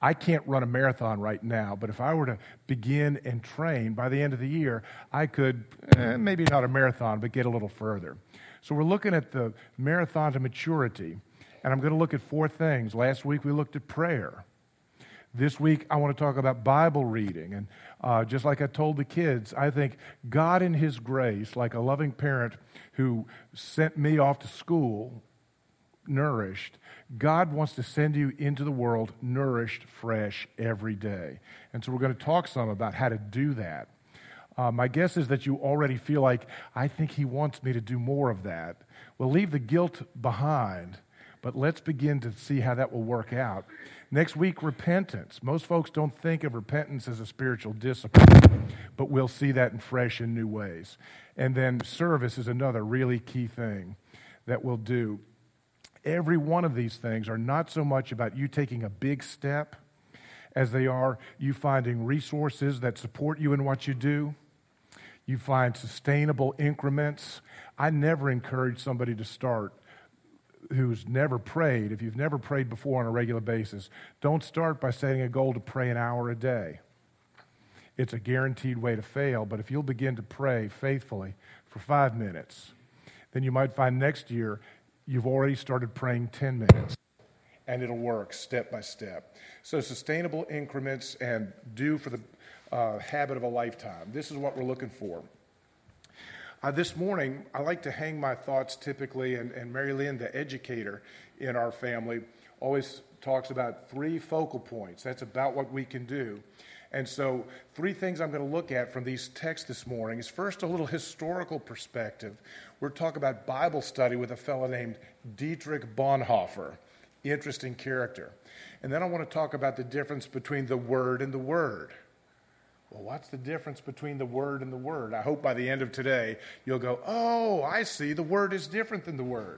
I can't run a marathon right now, but if I were to begin and train by the end of the year, I could, maybe not a marathon, but get a little further. So we're looking at the marathon to maturity, and I'm going to look at 4 things. Last week we looked at prayer. This week I want to talk about Bible reading, and just like I told the kids, I think God in His grace, like a loving parent who sent me off to school, nourished, God wants to send you into the world nourished, fresh, every day. And so we're going to talk some about how to do that. My guess is that you already feel like, I think He wants me to do more of that. Well, leave the guilt behind, but let's begin to see how that will work out. Next week, repentance. Most folks don't think of repentance as a spiritual discipline, but we'll see that in fresh and new ways. And then service is another really key thing that we'll do. Every one of these things are not so much about you taking a big step as they are you finding resources that support you in what you do. You find sustainable increments. I never encourage somebody to start who's never prayed. If you've never prayed before on a regular basis, don't start by setting a goal to pray an hour a day. It's a guaranteed way to fail, but if you'll begin to pray faithfully for 5 minutes, then you might find next year you've already started praying 10 minutes, and it'll work step by step. So sustainable increments and do for the habit of a lifetime. This is what we're looking for. This morning, I like to hang my thoughts typically, and Mary Lynn, the educator in our family, always talks about 3 focal points. That's about what we can do. And so 3 things I'm going to look at from these texts this morning is first a little historical perspective. We're talking about Bible study with a fellow named Dietrich Bonhoeffer. Interesting character. And then I want to talk about the difference between the Word and the Word. Well, what's the difference between the Word and the Word? I hope by the end of today you'll go, oh, I see, the Word is different than the Word.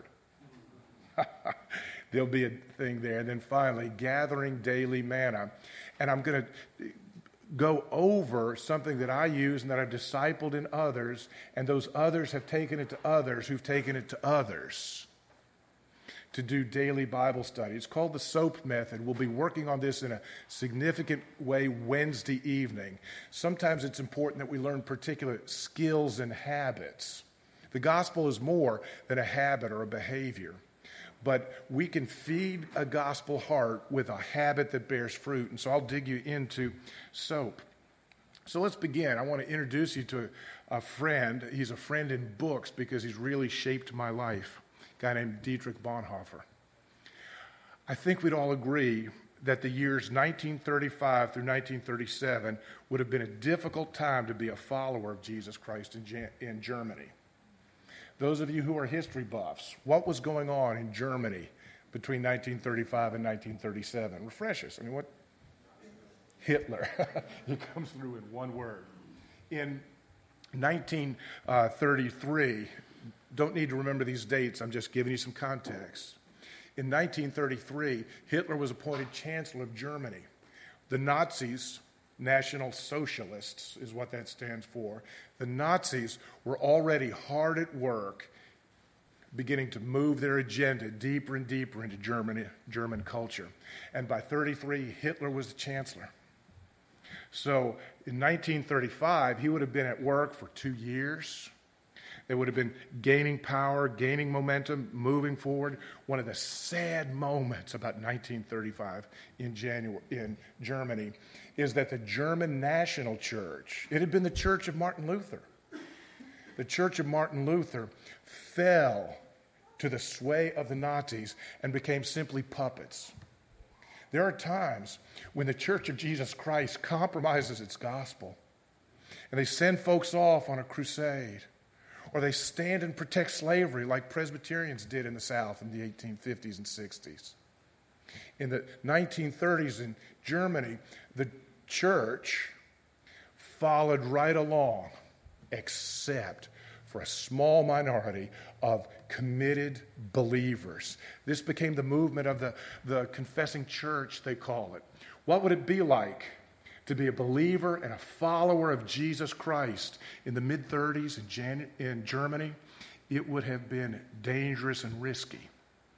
There'll be a thing there. And then finally, gathering daily manna. And I'm going to go over something that I use and that I've discipled in others, and those others have taken it to others who've taken it to others to do daily Bible study. It's called the SOAP method. We'll be working on this in a significant way Wednesday evening. Sometimes it's important that we learn particular skills and habits. The gospel is more than a habit or a behavior. But we can feed a gospel heart with a habit that bears fruit. And so I'll dig you into SOAP. So let's begin. I want to introduce you to a friend. He's a friend in books because he's really shaped my life. A guy named Dietrich Bonhoeffer. I think we'd all agree that the years 1935 through 1937 would have been a difficult time to be a follower of Jesus Christ in Germany. Those of you who are history buffs, what was going on in Germany between 1935 and 1937? Refresh us. I mean, what? Hitler. It comes through in one word. In 1933, don't need to remember these dates, I'm just giving you some context. In 1933, Hitler was appointed Chancellor of Germany. The Nazis, National Socialists is what that stands for. The Nazis were already hard at work beginning to move their agenda deeper and deeper into German culture. And by 1933, Hitler was the chancellor. So in 1935, he would have been at work for 2 years. They would have been gaining power, gaining momentum, moving forward. One of the sad moments about 1935 in Germany is that the German National Church, it had been the Church of Martin Luther. The Church of Martin Luther fell to the sway of the Nazis and became simply puppets. There are times when the Church of Jesus Christ compromises its gospel, and they send folks off on a crusade, or they stand and protect slavery like Presbyterians did in the South in the 1850s and 60s. In the 1930s in Germany, the church followed right along, except for a small minority of committed believers. This became the movement of the confessing church, they call it. What would it be like to be a believer and a follower of Jesus Christ in the mid-30s in Germany? It would have been dangerous and risky.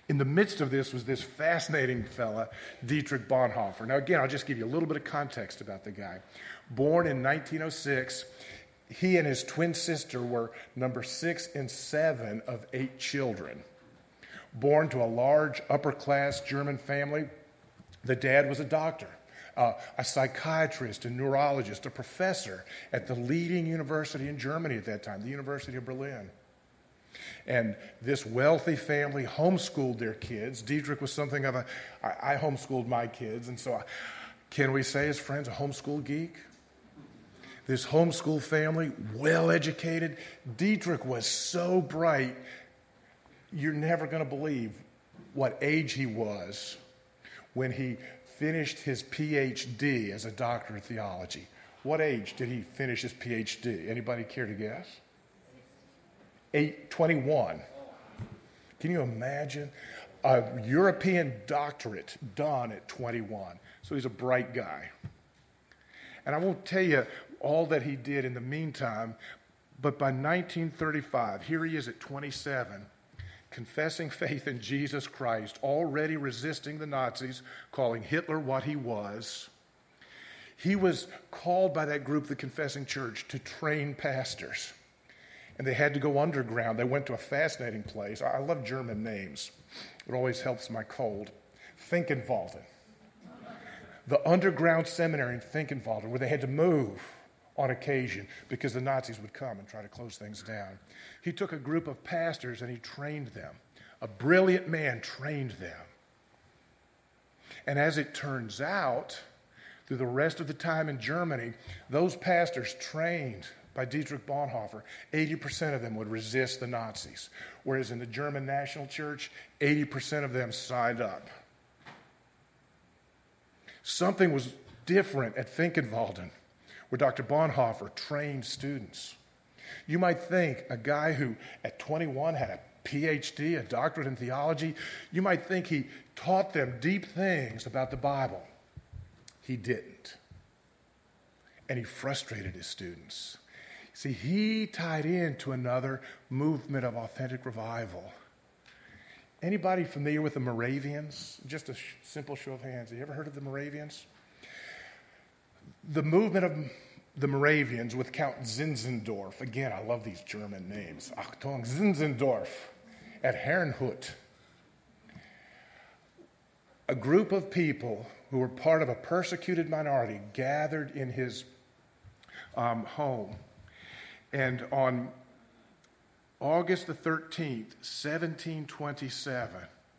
In the midst of this was this fascinating fella, Dietrich Bonhoeffer. Now, again, I'll just give you a little bit of context about the guy. Born in 1906, he and his twin sister were number 6 and 7 of 8 children. Born to a large upper-class German family, the dad was a doctor, a psychiatrist, a neurologist, a professor at the leading university in Germany at that time, the University of Berlin. And this wealthy family homeschooled their kids. Dietrich was something of I homeschooled my kids, and so can we say, as friends, a homeschool geek? This homeschool family, well-educated. Dietrich was so bright, you're never going to believe what age he was when he finished his PhD as a doctor of theology. What age did he finish his PhD? Anybody care to guess? 21. Can you imagine a European doctorate done at 21? So he's a bright guy. And I won't tell you all that he did in the meantime, but by 1935, here he is at 27, confessing faith in Jesus Christ, already resisting the Nazis, calling Hitler what he was. He was called by that group, the Confessing Church, to train pastors. And they had to go underground. They went to a fascinating place. I love German names. It always helps my cold. Finkenwalden. The underground seminary in Finkenwalden, where they had to move on occasion because the Nazis would come and try to close things down. He took a group of pastors and he trained them. A brilliant man trained them. And as it turns out, through the rest of the time in Germany, those pastors trained by Dietrich Bonhoeffer, 80% of them would resist the Nazis. Whereas in the German National Church, 80% of them signed up. Something was different at Finkenwalden, where Dr. Bonhoeffer trained students. You might think a guy who at 21 had a PhD, a doctorate in theology, you might think he taught them deep things about the Bible. He didn't. And he frustrated his students. See, he tied into another movement of authentic revival. Anybody familiar with the Moravians? Just a simple show of hands. Have you ever heard of the Moravians? The movement of the Moravians with Count Zinzendorf. Again, I love these German names. Achtung, Zinzendorf at Herrnhut. A group of people who were part of a persecuted minority gathered in his home. And on August the 13th, 1727,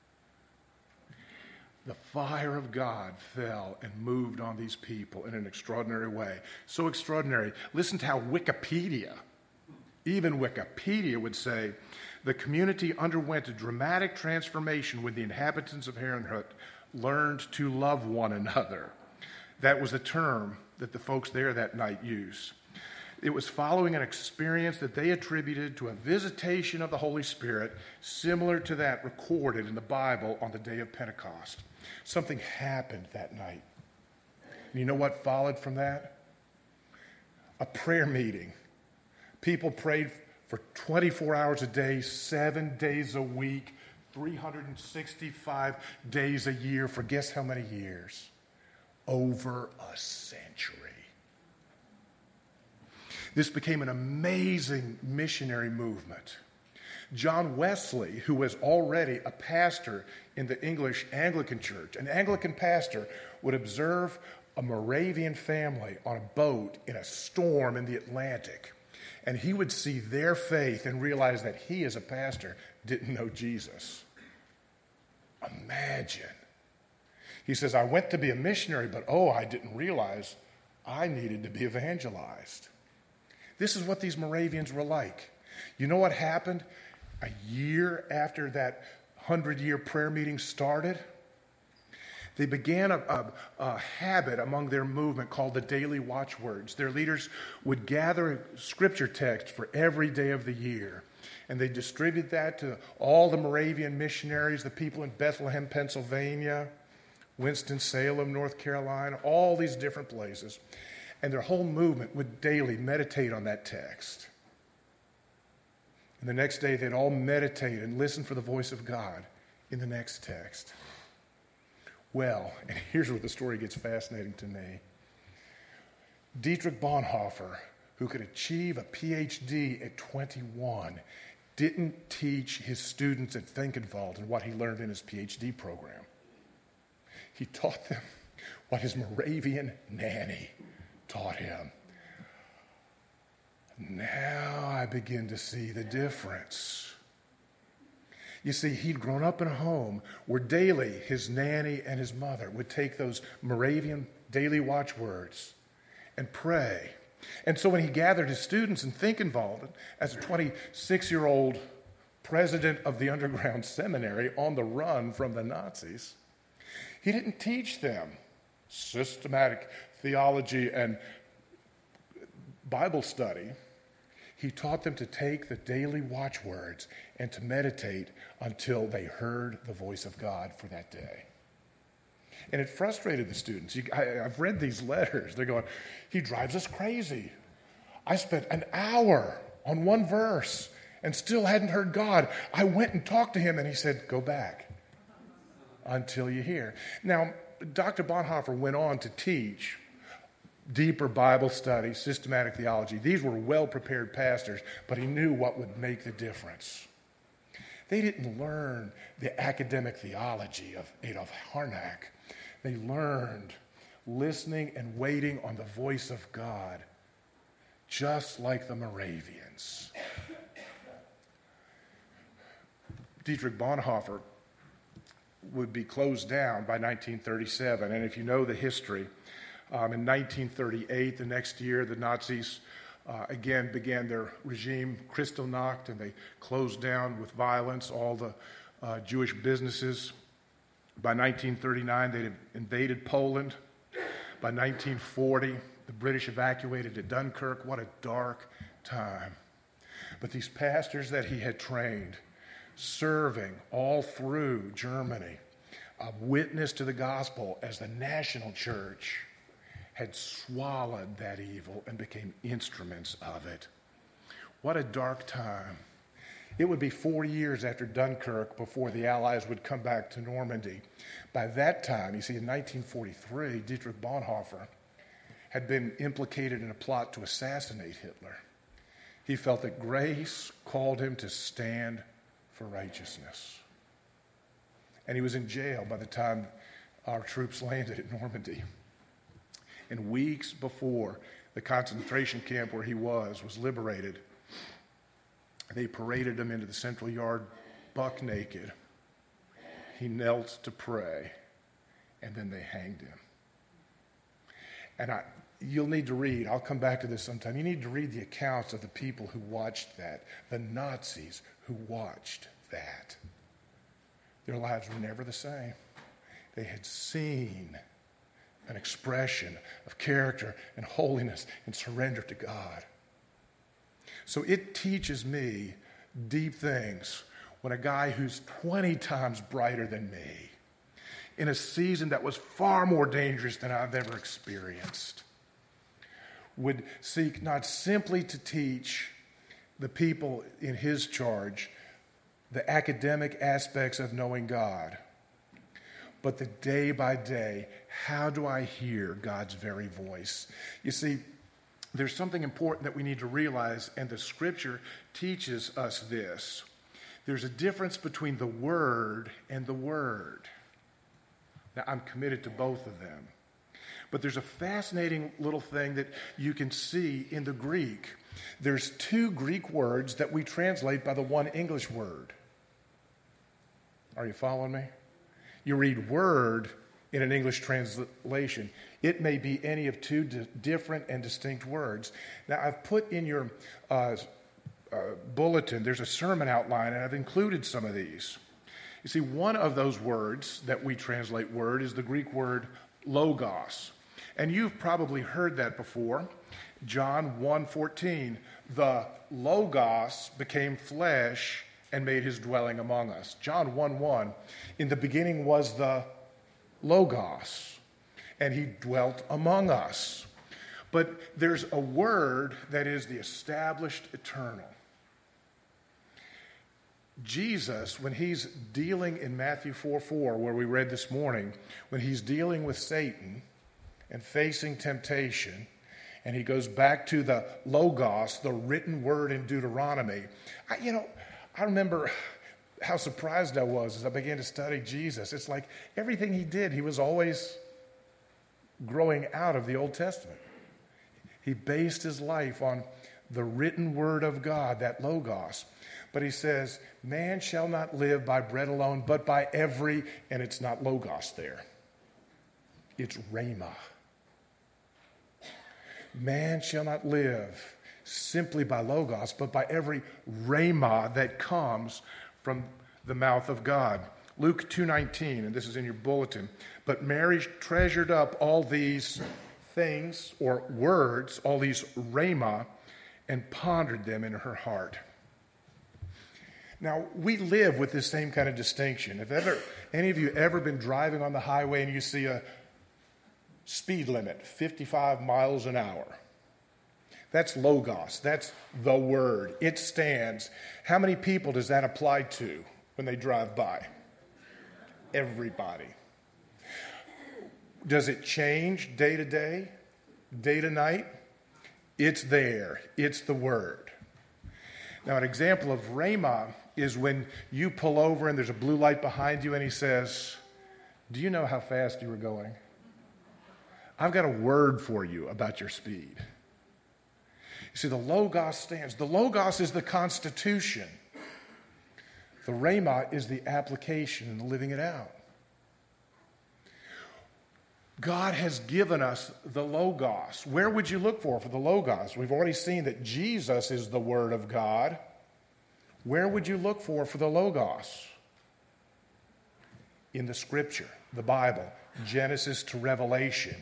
the fire of God fell and moved on these people in an extraordinary way. So extraordinary. Listen to how Wikipedia, even Wikipedia would say, the community underwent a dramatic transformation when the inhabitants of Herrnhut learned to love one another. That was a term that the folks there that night used. It was following an experience that they attributed to a visitation of the Holy Spirit similar to that recorded in the Bible on the day of Pentecost. Something happened that night. And you know what followed from that? A prayer meeting. People prayed for 24 hours a day, 7 days a week, 365 days a year for guess how many years? Over a century. This became an amazing missionary movement. John Wesley, who was already a pastor in the English Anglican Church, an Anglican pastor would observe a Moravian family on a boat in a storm in the Atlantic. And he would see their faith and realize that he, as a pastor, didn't know Jesus. Imagine. He says, I went to be a missionary, but I didn't realize I needed to be evangelized. This is what these Moravians were like. You know what happened a year after that 100-year prayer meeting started? They began a habit among their movement called the daily watchwords. Their leaders would gather scripture text for every day of the year, and they distribute that to all the Moravian missionaries, the people in Bethlehem, Pennsylvania, Winston-Salem, North Carolina, all these different places. And their whole movement would daily meditate on that text. And the next day they'd all meditate and listen for the voice of God in the next text. Well, and here's where the story gets fascinating to me. Dietrich Bonhoeffer, who could achieve a PhD at 21, didn't teach his students at Finkenwald and what he learned in his PhD program. He taught them what his Moravian nanny taught him. Now I begin to see the difference. You see, he'd grown up in a home where daily his nanny and his mother would take those Moravian daily watchwords and pray. And so when he gathered his students in Finkenwald as a 26-year-old president of the underground seminary on the run from the Nazis, he didn't teach them systematic theology and Bible study. He taught them to take the daily watchwords and to meditate until they heard the voice of God for that day. And it frustrated the students. I've read these letters. They're going, he drives us crazy. I spent an hour on one verse and still hadn't heard God. I went and talked to him and he said, go back until you hear. Now, Dr. Bonhoeffer went on to teach deeper Bible study, systematic theology. These were well-prepared pastors, but he knew what would make the difference. They didn't learn the academic theology of Adolf Harnack. They learned listening and waiting on the voice of God, just like the Moravians. Dietrich Bonhoeffer would be closed down by 1937, and if you know the history, in 1938, the next year, the Nazis again began their regime, Kristallnacht, and they closed down with violence all the Jewish businesses. By 1939, they had invaded Poland. By 1940, the British evacuated to Dunkirk. What a dark time. But these pastors that he had trained, serving all through Germany, a witness to the gospel as the national church, had swallowed that evil and became instruments of it. What a dark time. It would be 4 years after Dunkirk before the Allies would come back to Normandy. By that time, you see, in 1943, Dietrich Bonhoeffer had been implicated in a plot to assassinate Hitler. He felt that grace called him to stand for righteousness. And he was in jail by the time our troops landed at Normandy. And weeks before the concentration camp where he was liberated, they paraded him into the central yard buck naked. He knelt to pray, and then they hanged him. And you'll need to read, I'll come back to this sometime, you need to read the accounts of the people who watched that, the Nazis who watched that. Their lives were never the same. They had seen an expression of character and holiness and surrender to God. So it teaches me deep things when a guy who's 20 times brighter than me, in a season that was far more dangerous than I've ever experienced, would seek not simply to teach the people in his charge the academic aspects of knowing God, but the day by day, how do I hear God's very voice? You see, there's something important that we need to realize, and the Scripture teaches us this. There's a difference between the Word and the Word. Now, I'm committed to both of them. But there's a fascinating little thing that you can see in the Greek. There's two Greek words that we translate by the one English word. Are you following me? You read word in an English translation. It may be any of two different and distinct words. Now, I've put in your bulletin, there's a sermon outline, and I've included some of these. You see, one of those words that we translate word is the Greek word logos. And you've probably heard that before. John 1:14, the logos became flesh and made his dwelling among us. John 1:1, in the beginning was the Logos, and he dwelt among us. But there's a word that is the established eternal. Jesus, when he's dealing in Matthew 4:4, where we read this morning, when he's dealing with Satan and facing temptation, and he goes back to the Logos, the written word in Deuteronomy. I remember how surprised I was as I began to study Jesus. It's like everything he did, he was always growing out of the Old Testament. He based his life on the written word of God, that Logos. But he says, man shall not live by bread alone, but by every, and it's not Logos there. It's Rhema. Man shall not live simply by Logos, but by every Rhema that comes from the mouth of God. Luke 2:19, and this is in your bulletin. But Mary treasured up all these things, or words, all these Rhema, and pondered them in her heart. Now, we live with this same kind of distinction. Have any of you ever been driving on the highway and you see a speed limit, 55 miles an hour? That's Logos. That's the word. It stands. How many people does that apply to when they drive by? Everybody. Does it change day to day, day to night? It's there. It's the word. Now, an example of Rhema is when you pull over and there's a blue light behind you and he says, do you know how fast you were going? I've got a word for you about your speed. You see, the Logos stands. The Logos is the Constitution. The Rhema is the application and the living it out. God has given us the Logos. Where would you look for the Logos? We've already seen that Jesus is the Word of God. Where would you look for the Logos? In the Scripture, the Bible, Genesis to Revelation.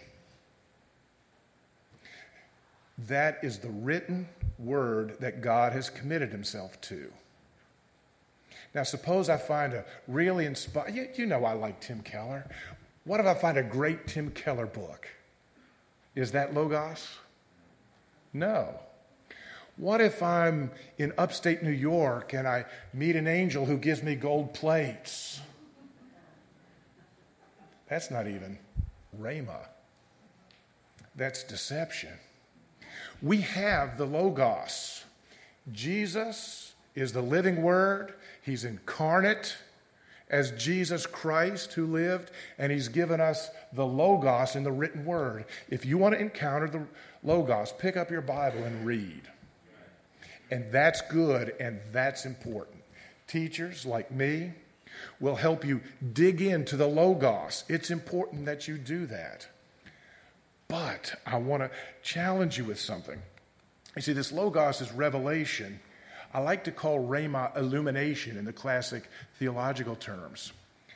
That is the written word that God has committed himself to. Now, suppose I find a really inspiring, you know I like Tim Keller. What if I find a great Tim Keller book? Is that Logos? No. What if I'm in upstate New York and I meet an angel who gives me gold plates? That's not even Rhema. That's deception. We have the Logos. Jesus is the living word. He's incarnate as Jesus Christ who lived, and he's given us the Logos in the written word. If you want to encounter the Logos, pick up your Bible and read. And that's good, and that's important. Teachers like me will help you dig into the Logos. It's important that you do that. But I want to challenge you with something. You see, this Logos is revelation. I like to call Rhema illumination in the classic theological terms.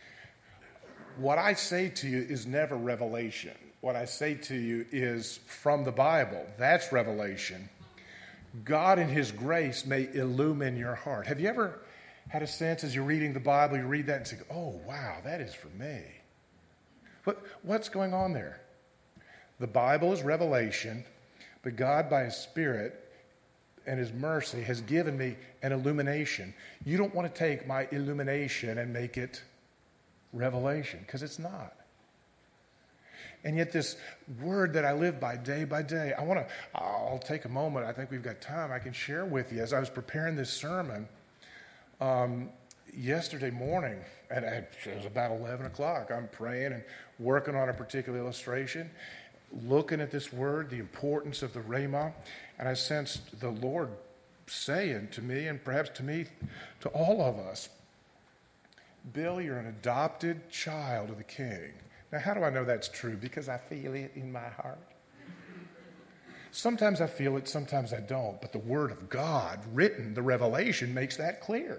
What I say to you is never revelation. What I say to you is from the Bible. That's revelation. God in his grace may illumine your heart. Have you ever had a sense as you're reading the Bible, you read that and say, oh, wow, that is for me. What's going on there? The Bible is revelation, but God by his Spirit and his mercy has given me an illumination. You don't want to take my illumination and make it revelation, because it's not. And yet this word that I live by day, I'll take a moment. I think we've got time. I can share with you. As I was preparing this sermon yesterday morning, and it was about 11 o'clock, I'm praying and working on a particular illustration, looking at this word, the importance of the Rhema, and I sensed the Lord saying to me, and perhaps to all of us, Bill, you're an adopted child of the King. Now, how do I know that's true? Because I feel it in my heart. Sometimes I feel it, sometimes I don't, but the Word of God, written, the revelation, makes that clear.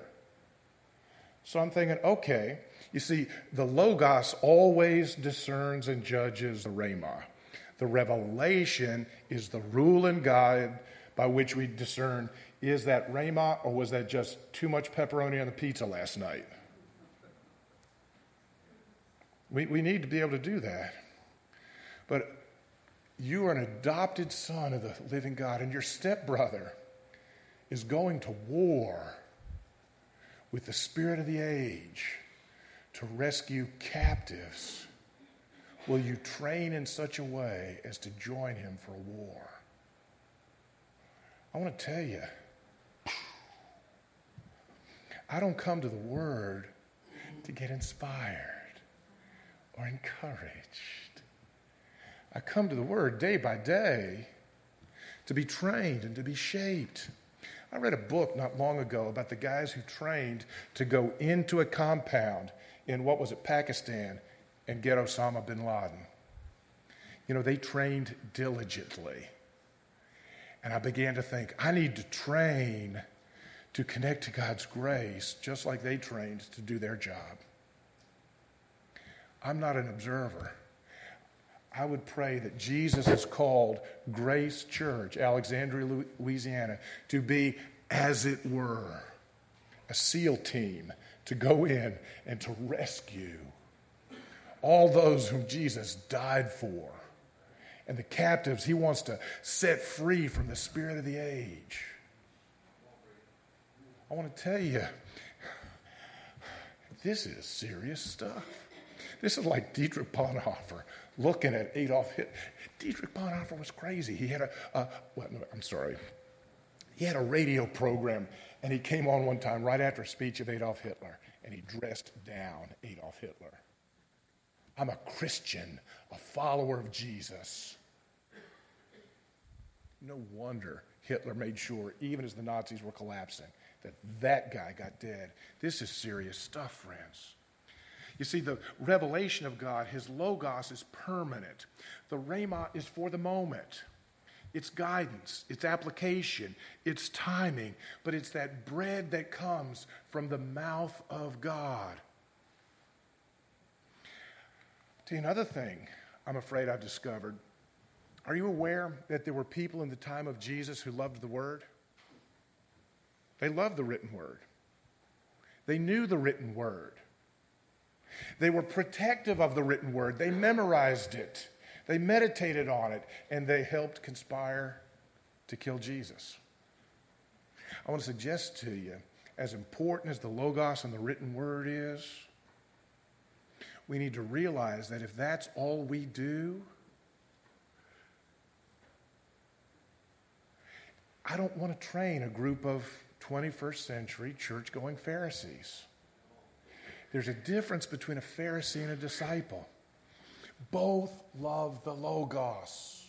So I'm thinking, okay, you see, the Logos always discerns and judges the Rhema. The revelation is the rule and guide by which we discern, is that Rhema or was that just too much pepperoni on the pizza last night? We need to be able to do that. But you are an adopted son of the living God, and your stepbrother is going to war with the spirit of the age to rescue captives, will you train in such a way as to join him for a war? I want to tell you, I don't come to the Word to get inspired or encouraged. I come to the Word day by day to be trained and to be shaped. I read a book not long ago about the guys who trained to go into a compound in, what was it, Pakistan, and get Osama bin Laden. You know, they trained diligently. And I began to think, I need to train to connect to God's grace just like they trained to do their job. I'm not an observer. I would pray that Jesus has called Grace Church, Alexandria, Louisiana, to be, as it were, a SEAL team to go in and to rescue all those whom Jesus died for, and the captives he wants to set free from the spirit of the age. I want to tell you, this is serious stuff. This is like Dietrich Bonhoeffer looking at Adolf Hitler. Dietrich Bonhoeffer was crazy. He had He had a radio program, and he came on one time right after a speech of Adolf Hitler, and he dressed down Adolf Hitler. I'm a Christian, a follower of Jesus. No wonder Hitler made sure, even as the Nazis were collapsing, that guy got dead. This is serious stuff, friends. You see, the revelation of God, his logos, is permanent. The rhema is for the moment. It's guidance, it's application, it's timing, but it's that bread that comes from the mouth of God. Tell you another thing I'm afraid I've discovered. Are you aware that there were people in the time of Jesus who loved the Word? They loved the written Word. They knew the written Word. They were protective of the written Word. They memorized it. They meditated on it, and they helped conspire to kill Jesus. I want to suggest to you, as important as the Logos and the written Word is, we need to realize that if that's all we do, I don't want to train a group of 21st century church-going Pharisees. There's a difference between a Pharisee and a disciple. Both love the Logos.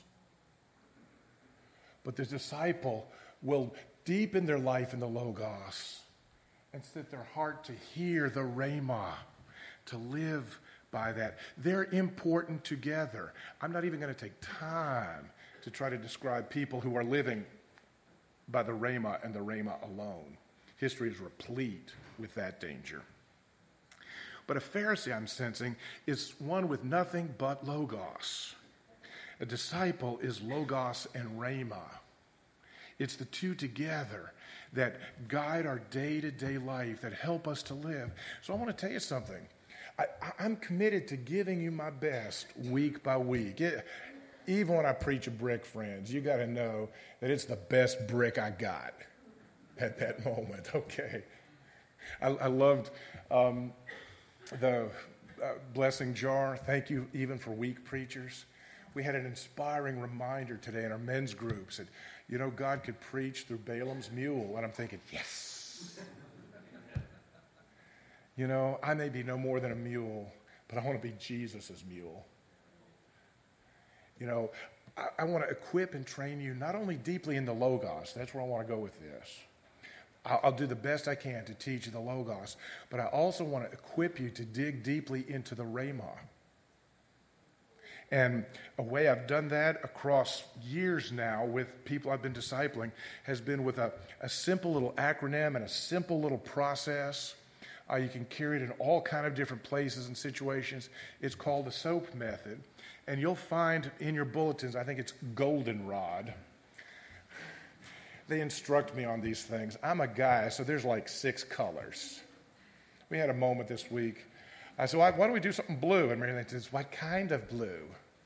But the disciple will deepen their life in the Logos and set their heart to hear the Rhema, to live by that. They're important together. I'm not even going to take time to try to describe people who are living by the Rhema and the Rhema alone. History is replete with that danger. But a Pharisee, I'm sensing, is one with nothing but Logos. A disciple is Logos and Rhema. It's the two together that guide our day-to-day life, that help us to live. So I want to tell you something. I'm committed to giving you my best week by week. Even when I preach a brick, friends, you got to know that it's the best brick I got at that moment, okay? I loved the blessing jar. Thank you even for weak preachers. We had an inspiring reminder today in our men's groups that, you know, God could preach through Balaam's mule. And I'm thinking, yes. You know, I may be no more than a mule, but I want to be Jesus' mule. You know, I want to equip and train you not only deeply in the Logos, that's where I want to go with this. I'll do the best I can to teach you the Logos, but I also want to equip you to dig deeply into the Rhema. And a way I've done that across years now with people I've been discipling has been with a simple little acronym and a simple little process. You can carry it in all kind of different places and situations. It's called the SOAP method. And you'll find in your bulletins, I think it's goldenrod. They instruct me on these things. I'm a guy, so there's like 6 colors. We had a moment this week. I said, why don't we do something blue? And Mary says, what kind of blue?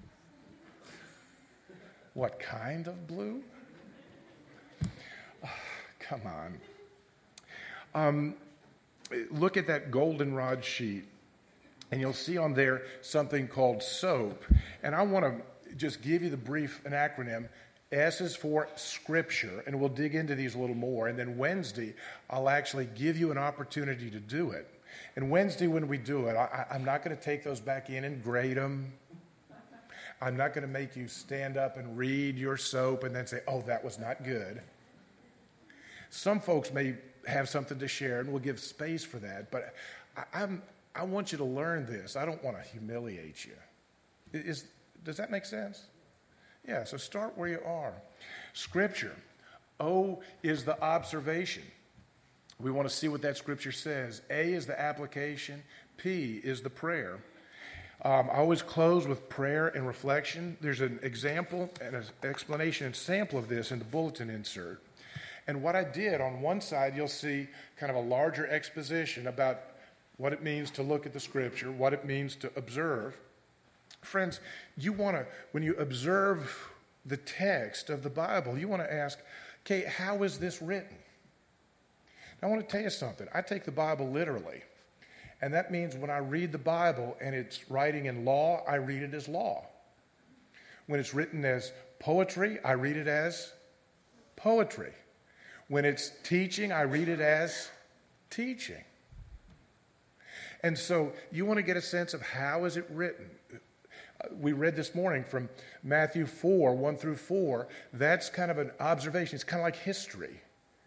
What kind of blue? Oh, come on. look at that goldenrod sheet, and you'll see on there something called SOAP. And I want to just give you an acronym. S is for Scripture, and we'll dig into these a little more. And then Wednesday, I'll actually give you an opportunity to do it. And Wednesday, when we do it, I'm not going to take those back in and grade them. I'm not going to make you stand up and read your SOAP and then say, oh, that was not good. Some folks may have something to share, and we'll give space for that. But I want you to learn this. I don't want to humiliate you. Does that make sense? Yeah, so start where you are. Scripture. O is the observation. We want to see what that scripture says. A is the application. P is the prayer. I always close with prayer and reflection. There's an example and an explanation and sample of this in the bulletin insert. And what I did, on one side, you'll see kind of a larger exposition about what it means to look at the scripture, what it means to observe. Friends, when you observe the text of the Bible, you want to ask, okay, how is this written? Now, I want to tell you something. I take the Bible literally. And that means when I read the Bible and it's writing in law, I read it as law. When it's written as poetry, I read it as poetry. When it's teaching, I read it as teaching. And so you want to get a sense of how is it written. We read this morning from Matthew 4, 1 through 4. That's kind of an observation. It's kind of like history.